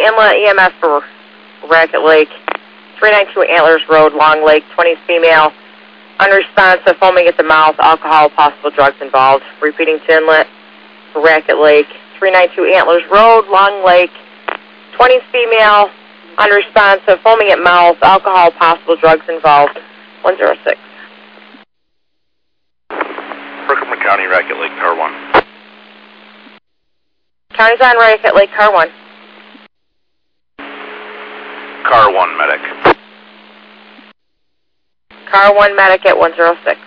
Inlet EMS for Racket Lake, 392 Antlers Road, Long Lake, 20 female, unresponsive, foaming at the mouth, alcohol, possible drugs involved. Repeating to Inlet for Racket Lake, 392 Antlers Road, Long Lake, 20 female, unresponsive, foaming at mouth, alcohol, possible drugs involved. 106. Herkimer County, Racket Lake, Car 1. County's on Racket Lake, Car 1. Car 1, medic. Car 1 medic at 106.